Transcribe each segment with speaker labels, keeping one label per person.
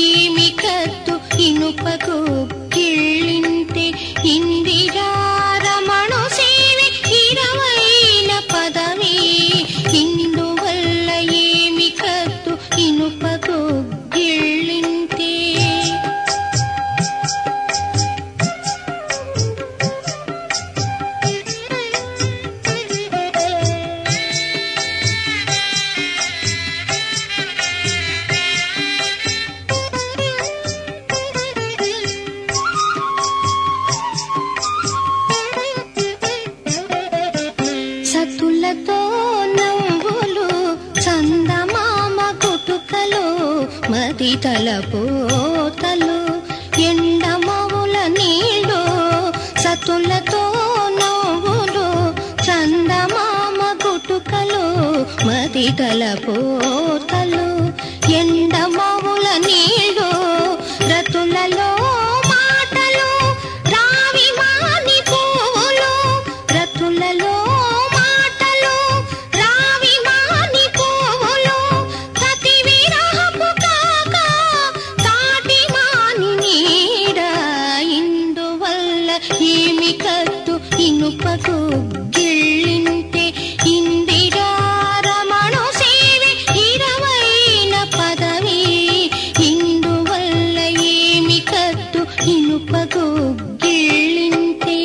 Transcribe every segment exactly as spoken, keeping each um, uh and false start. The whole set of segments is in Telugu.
Speaker 1: ఏమి కత్తు ఇనుపకు గిళ్ళింటే ఇందిరా రమణు సేవి ఇరవైన పదవి ఇందువల్ల ఏమి కత్తు ఇనుపకు గిళ్ళింటే సతులతో నవ్వులు చందమామ గుటుకలు మది తలపోతలు ఎండమవుల నీళ్ళు సతులతో నవ్వులు చందమామ గుటుకలు మది తలపోతలు ఎండమవుల నీళ్ళు రతులలో మాటలు రావి మాని పువ్వులు రతులలో ఏమి కత్తు ఇనుపకు గిళ్ళింటే ఇందిరా రమణు సేవి ఇరవైన పదవి ఇందువల్ల ఏమి కత్తు ఇనుపకు గిళ్ళింటే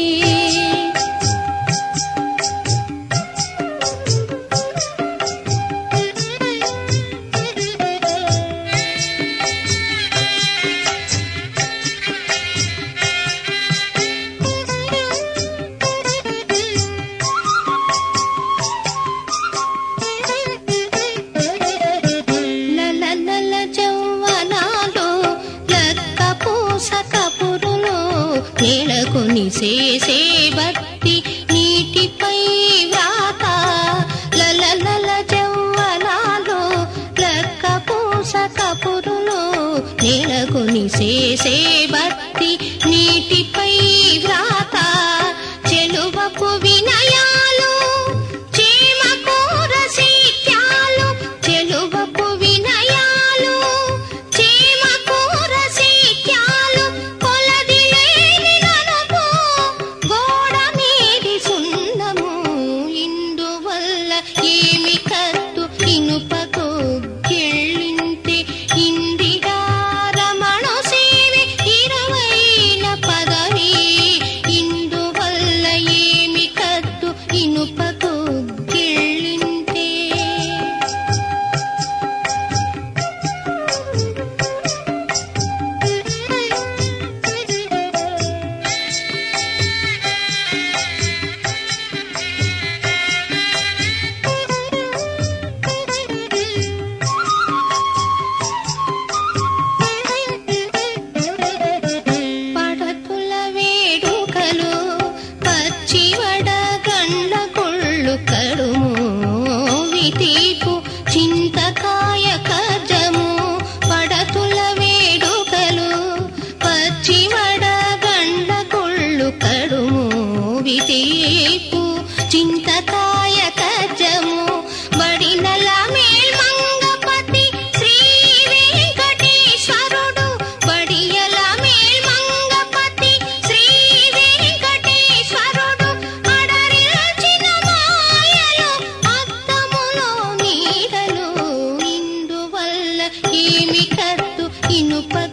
Speaker 1: నెలకొని చేసే భక్తి నీటిపై వ్రాత లలలల జవ్వనాలు లక్క పూస కపురులు నెలకొని చేసే భక్తి నీటిపై వ్రాత చెలువపు వినయాలు చేమకూర సీత్యాలు చెలువపు వినయాలు చేమకూర సీత్యాలు ఏమి కత్తు ఇనుపకు గిళ్ళింటే ఇందిరా రమణు సేవి ఇరవైన పదవి ఇందువల్ల ఏమి కత్తు ఇనుపకు గిళ్ళింటే తీపు చింతకాయ కజము పడతుల వేడుకలు పచ్చివడ గండ్ల కొళ్ళు కడుము వితీపు చింతకాయ కజము బడినల మేల్మంగపతి శ్రీ వెంకటేశ్వరుడు బడియల మేల్మంగపతి శ్రీ వెంకటేశ్వరుడు అడరిల్చిన మాయలు అద్దములో నీడలు ఇందువల్ల ఏమి కత్తు ఇనుప